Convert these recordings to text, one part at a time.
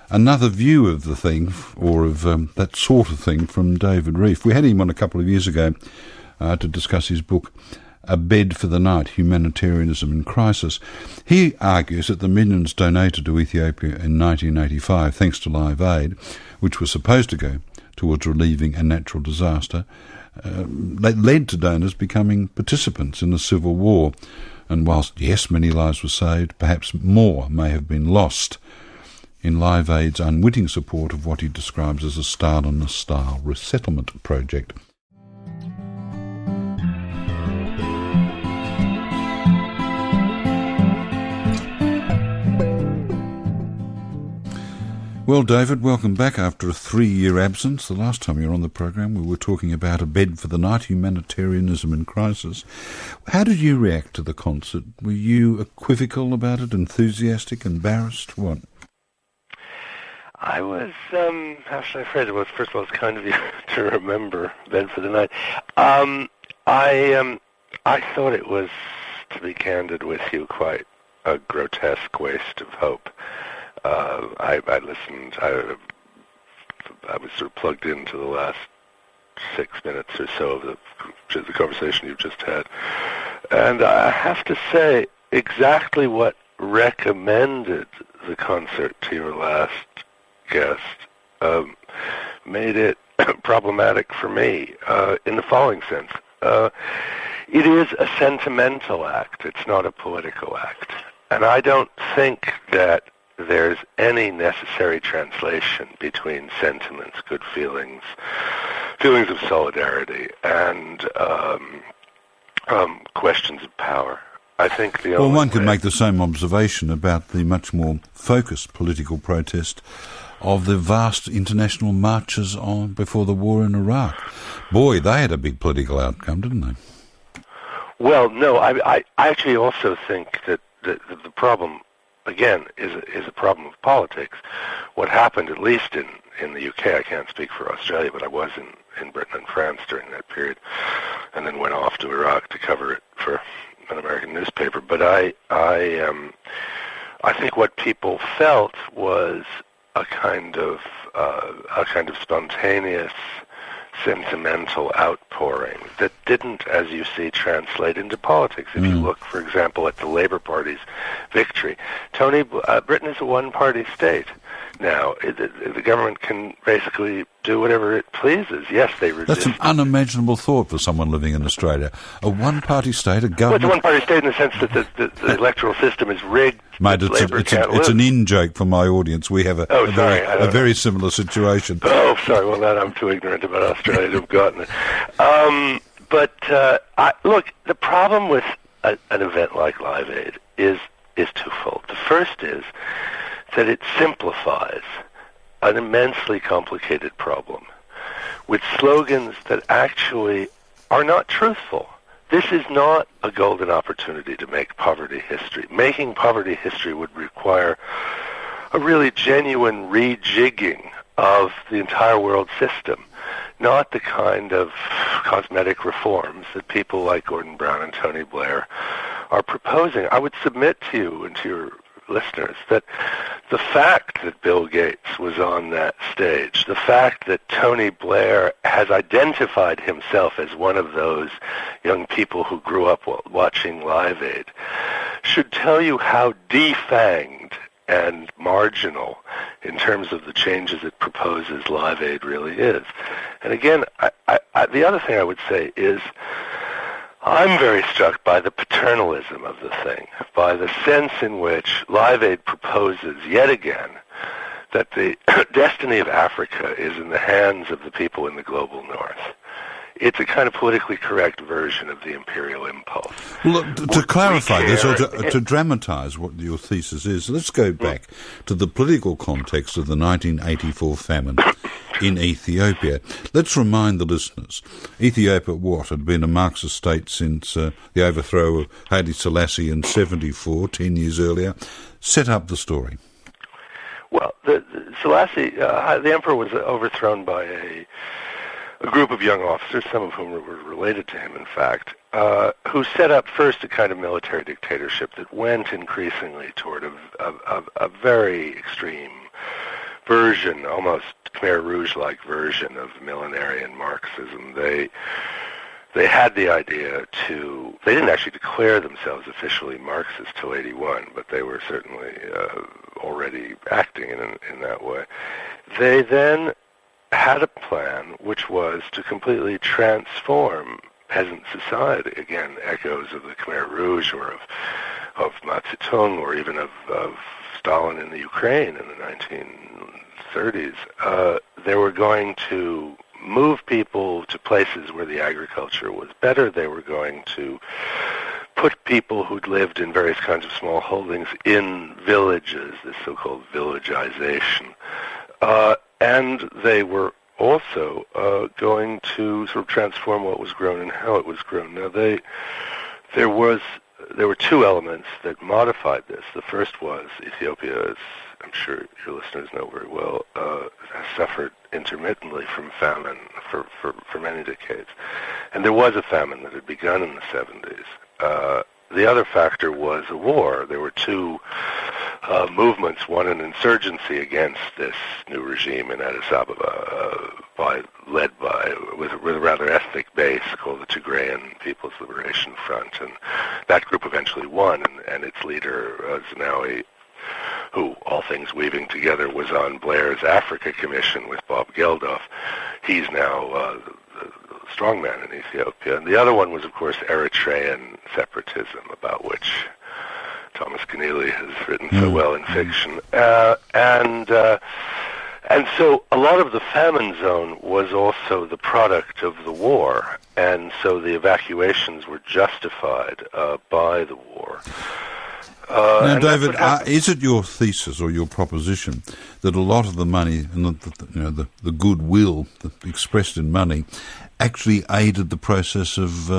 another view of the thing, or of that sort of thing, from David Reef. We had him on a couple of years ago to discuss his book, A Bed for the Night, Humanitarianism in Crisis. He argues that the millions donated to Ethiopia in 1985, thanks to Live Aid, which was supposed to go towards relieving a natural disaster, led to donors becoming participants in the civil war. And whilst, yes, many lives were saved, perhaps more may have been lost in Live Aid's unwitting support of what he describes as a Stalinist-style resettlement project. Well, David, welcome back after a 3-year absence. The last time you were on the program, we were talking about A Bed for the Night, Humanitarianism in Crisis. How did you react to the concert? Were you equivocal about it, enthusiastic, embarrassed? What? I was, how should I phrase it? Well, first of all, it's kind of you to remember Bed for the Night. I thought it was, to be candid with you, quite a grotesque waste of hope. I listened, I was sort of plugged into the last 6 minutes or so of the conversation you've just had. And I have to say, exactly what recommended the concert to your last guest made it problematic for me in the following sense. It is a sentimental act. It's not a political act. And I don't think that there's any necessary translation between sentiments, good feelings, feelings of solidarity, and questions of power. I think the only one could make the same observation about the much more focused political protest of the vast international marches on before the war in Iraq. Boy, they had a big political outcome, didn't they? Well, no, I actually also think that the problem, again, is a problem of politics. What happened, at least in the UK, I can't speak for Australia, but I was in Britain and France during that period, and then went off to Iraq to cover it for an American newspaper. But I think what people felt was a kind of spontaneous, sentimental outpouring that didn't, as you see, translate into politics. If you look, for example, at the Labour Party's victory, Britain is a one-party state. Now, the government can basically do whatever it pleases. Yes, they resist. That's an unimaginable thought for someone living in Australia. A one-party state, a government... Well, it's a one-party state in the sense that the electoral system is rigged. Mate, it's an in-joke for my audience. We have a very similar situation. Oh, sorry. Well, that I'm too ignorant about Australia to have gotten it. Look, the problem with an event like Live Aid is twofold. The first is that it simplifies an immensely complicated problem with slogans that actually are not truthful. This is not a golden opportunity to make poverty history. Making poverty history would require a really genuine rejigging of the entire world system, not the kind of cosmetic reforms that people like Gordon Brown and Tony Blair are proposing. I would submit to you and to your listeners that the fact that Bill Gates was on that stage, the fact that Tony Blair has identified himself as one of those young people who grew up watching Live Aid, should tell you how defanged and marginal in terms of the changes it proposes Live Aid really is. And again, the other thing I would say is I'm very struck by the paternalism of the thing, by the sense in which Live Aid proposes yet again that the destiny of Africa is in the hands of the people in the global north. It's a kind of politically correct version of the imperial impulse. Well, to clarify this, or to dramatise what your thesis is, let's go back to the political context of the 1984 famine in Ethiopia. Let's remind the listeners, Ethiopia, had been a Marxist state since the overthrow of Haile Selassie in 1974, 10 years earlier. Set up the story. Well, Selassie, the emperor, was overthrown by a group of young officers, some of whom were related to him, in fact, who set up first a kind of military dictatorship that went increasingly toward a very extreme version, almost Khmer Rouge-like version of millenarian Marxism. They had the idea they didn't actually declare themselves officially Marxists till 1981, but they were certainly already acting in that way. They then had a plan which was to completely transform peasant society. Again, echoes of the Khmer Rouge or of Mao Zedong or even of Stalin in the Ukraine in the 1930s. They were going to move people to places where the agriculture was better. They were going to put people who'd lived in various kinds of small holdings in villages, this so-called villagization. And they were also going to sort of transform what was grown and how it was grown. Now, there were two elements that modified this. The first was Ethiopia, as I'm sure your listeners know very well, has suffered intermittently from famine for many decades. And there was a famine that had begun in the 70s. The other factor was a war. There were two movements, one an insurgency against this new regime in Addis Ababa, led with a rather ethnic base called the Tigrayan People's Liberation Front, and that group eventually won, and its leader, Zenawi, who, all things weaving together, was on Blair's Africa Commission with Bob Geldof. He's now the strongman in Ethiopia. And the other one was, of course, Eritrean separatism, about which Thomas Keneally has written so well in fiction. And so a lot of the famine zone was also the product of the war, and so the evacuations were justified by the war. Now, David, is it your thesis or your proposition that a lot of the money and the goodwill expressed in money actually aided the process of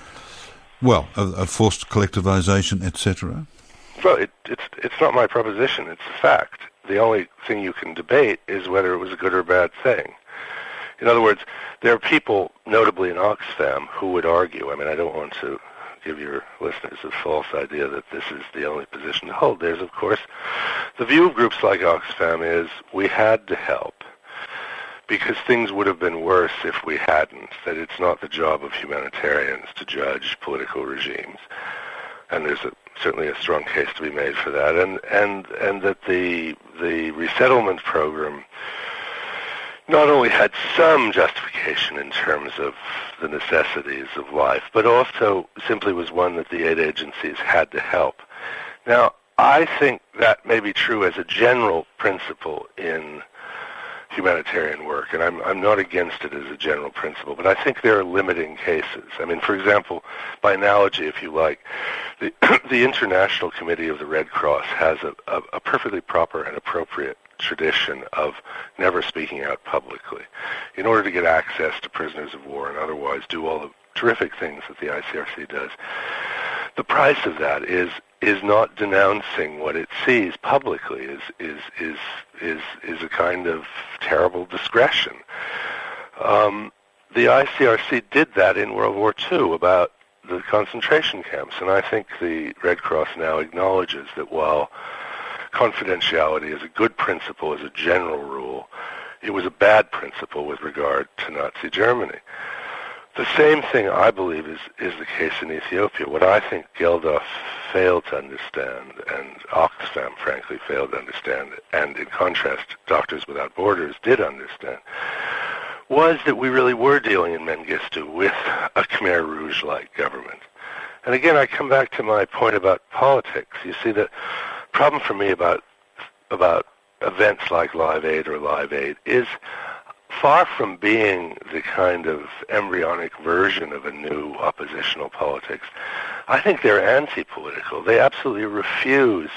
forced collectivization, etc.? Well, it's not my proposition. It's a fact. The only thing you can debate is whether it was a good or bad thing. In other words, there are people, notably in Oxfam, who would argue, I mean, I don't want to give your listeners a false idea that this is the only position to hold. There's, of course, the view of groups like Oxfam is we had to help because things would have been worse if we hadn't, that it's not the job of humanitarians to judge political regimes. And there's certainly a strong case to be made for that. And that the resettlement program not only had some justification in terms of the necessities of life, but also simply was one that the aid agencies had to help. Now, I think that may be true as a general principle in humanitarian work, and I'm not against it as a general principle, but I think there are limiting cases. I mean, for example, by analogy, if you like, the International Committee of the Red Cross has a perfectly proper and appropriate tradition of never speaking out publicly in order to get access to prisoners of war and otherwise do all the terrific things that the ICRC does. The price of that is not denouncing what it sees publicly, is a kind of terrible discretion. The ICRC did that in World War II about the concentration camps, and I think the Red Cross now acknowledges that while confidentiality is a good principle as a general rule, it was a bad principle with regard to Nazi Germany. The same thing, I believe, is the case in Ethiopia. What I think Geldof failed to understand, and Oxfam, frankly, failed to understand, and in contrast, Doctors Without Borders did understand, was that we really were dealing in Mengistu with a Khmer Rouge-like government. And again, I come back to my point about politics. You see, the problem for me about events like Live Aid or Live Aid is far from being the kind of embryonic version of a new oppositional politics. I think they're anti-political. They absolutely refuse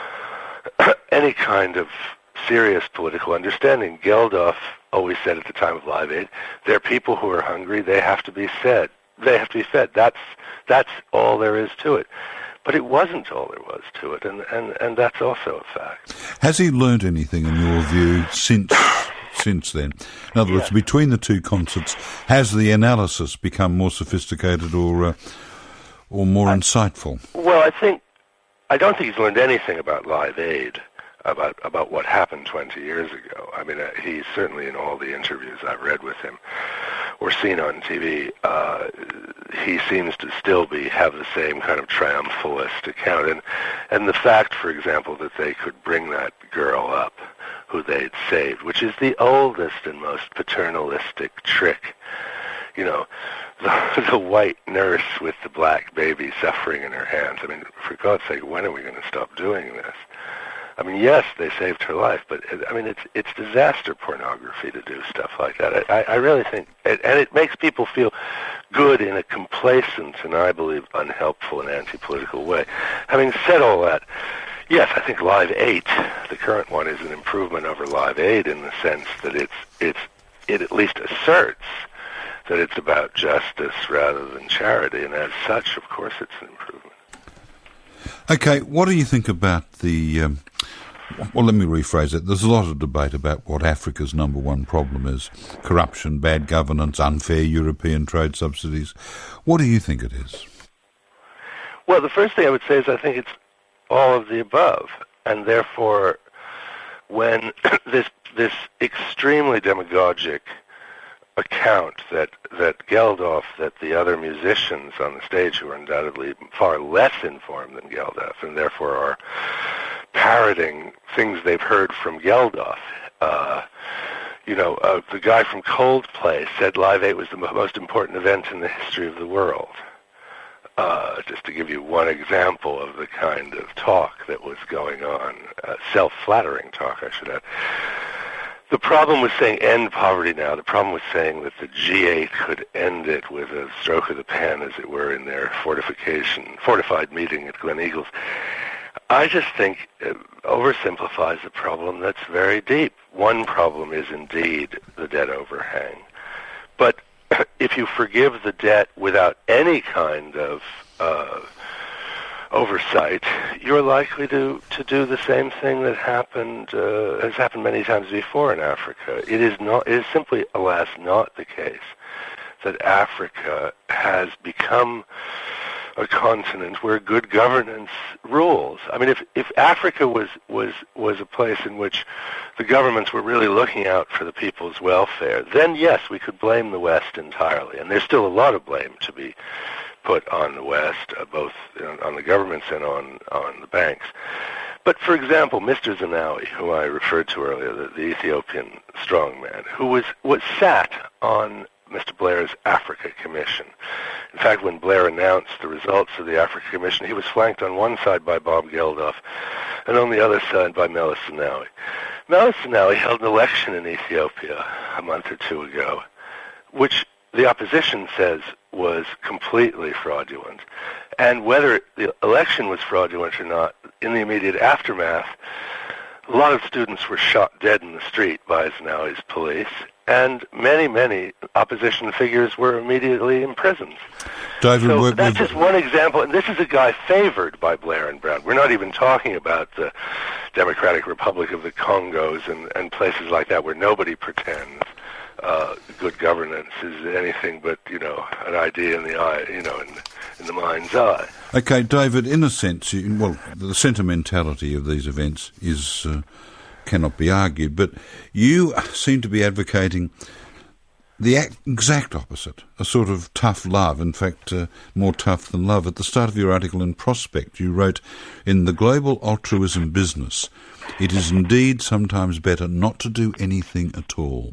any kind of serious political understanding. Geldof always said at the time of Live Aid, there are people who are hungry, they have to be fed. They have to be fed. That's all there is to it. But it wasn't all there was to it, and that's also a fact. Has he learned anything, in your view, since then? In other words, between the two concerts, has the analysis become more sophisticated or more insightful? Well, I don't think he's learned anything about Live Aid. about what happened 20 years ago. I mean, he certainly, in all the interviews I've read with him or seen on TV, he seems to still have the same kind of triumphalist account. And the fact, for example, that they could bring that girl up who they'd saved, which is the oldest and most paternalistic trick. You know, the white nurse with the black baby suffering in her hands. I mean, for God's sake, when are we going to stop doing this? I mean, yes, they saved her life, but I mean, it's disaster pornography to do stuff like that. I really think, and it makes people feel good in a complacent and, I believe, unhelpful and anti-political way. Having said all that, yes, I think Live 8, the current one, is an improvement over Live 8 in the sense that it at least asserts that it's about justice rather than charity, and as such, of course, it's an improvement. Okay, what do you think about the... well, let me rephrase it. There's a lot of debate about what Africa's number one problem is. Corruption, bad governance, unfair European trade subsidies. What do you think it is? Well, the first thing I would say is I think it's all of the above, and therefore when this extremely demagogic account that Geldof, that the other musicians on the stage who are undoubtedly far less informed than Geldof and therefore are parroting things they've heard from Geldof. The guy from Coldplay said Live 8 was the most important event in the history of the world. Just to give you one example of the kind of talk that was going on, self-flattering talk, I should add. The problem with saying end poverty now, the problem with saying that the G8 could end it with a stroke of the pen, as it were, in their fortified meeting at Gleneagles, I just think it oversimplifies the problem that's very deep. One problem is indeed the debt overhang. But if you forgive the debt without any kind of oversight, you're likely to do the same thing that has happened many times before in Africa. It is simply, alas, not the case that Africa has become a continent where good governance rules. I mean, if Africa was a place in which the governments were really looking out for the people's welfare, then yes, we could blame the West entirely. And there's still a lot of blame to be put on the West, both on the governments and on the banks. But for example, Mr. Zenawi, who I referred to earlier, the Ethiopian strongman, who was sat on Mr. Blair's Africa Commission. In fact, when Blair announced the results of the Africa Commission, he was flanked on one side by Bob Geldof and on the other side by Meles Zenawi. Meles Zenawi held an election in Ethiopia a month or two ago, which the opposition says was completely fraudulent. And whether the election was fraudulent or not, in the immediate aftermath, a lot of students were shot dead in the street by Zenawi's police, and many, many opposition figures were immediately imprisoned. David, so that's just one example, and this is a guy favored by Blair and Brown. We're not even talking about the Democratic Republic of the Congos and places like that where nobody pretends good governance is anything but, an idea in the eye, in the mind's eye. Okay, David, in a sense, the sentimentality of these events is cannot be argued, but you seem to be advocating the exact opposite, a sort of tough love, in fact, more tough than love. At the start of your article in Prospect, you wrote, "In the global altruism business, it is indeed sometimes better not to do anything at all."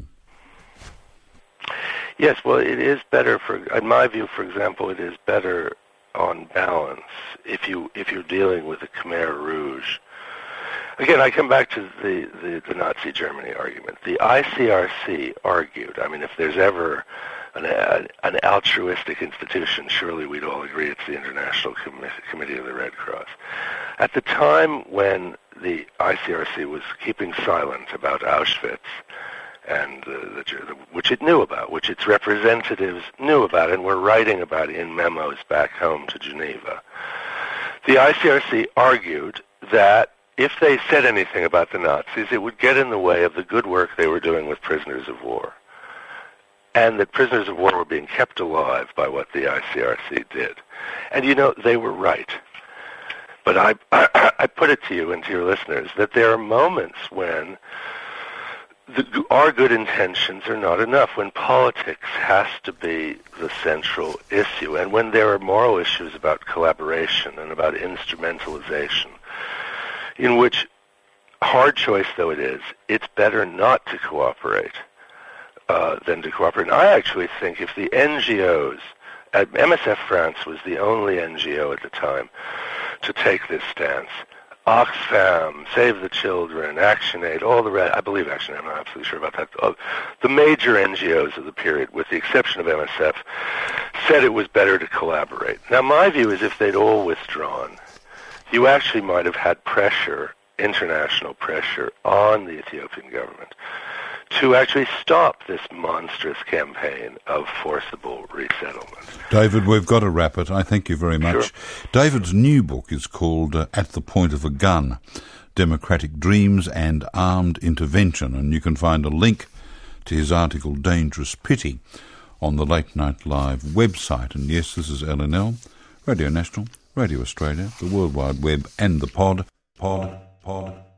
Yes, well, it is better, in my view, for example, it is better on balance if you're dealing with the Khmer Rouge. Again, I come back to the Nazi Germany argument. The ICRC argued, I mean, if there's ever an altruistic institution, surely we'd all agree it's the International Committee of the Red Cross. At the time when the ICRC was keeping silent about Auschwitz, and which it knew about, which its representatives knew about and were writing about in memos back home to Geneva, the ICRC argued that if they said anything about the Nazis, it would get in the way of the good work they were doing with prisoners of war, and that prisoners of war were being kept alive by what the ICRC did. And they were right. But I put it to you and to your listeners that there are moments when our good intentions are not enough, when politics has to be the central issue, and when there are moral issues about collaboration and about instrumentalization, in which, hard choice though it is, it's better not to cooperate than to cooperate. And I actually think if the NGOs, MSF France was the only NGO at the time to take this stance. Oxfam, Save the Children, ActionAid, all the rest, I believe ActionAid, I'm not absolutely sure about that. The major NGOs of the period, with the exception of MSF, said it was better to collaborate. Now, my view is if they'd all withdrawn, you actually might have had pressure, international pressure, on the Ethiopian government to actually stop this monstrous campaign of forcible resettlement. David, we've got to wrap it. I thank you very much. Sure. David's new book is called At the Point of a Gun, Democratic Dreams and Armed Intervention, and you can find a link to his article Dangerous Pity on the Late Night Live website. And yes, this is LNL, Radio National, Radio Australia, the World Wide Web and the pod.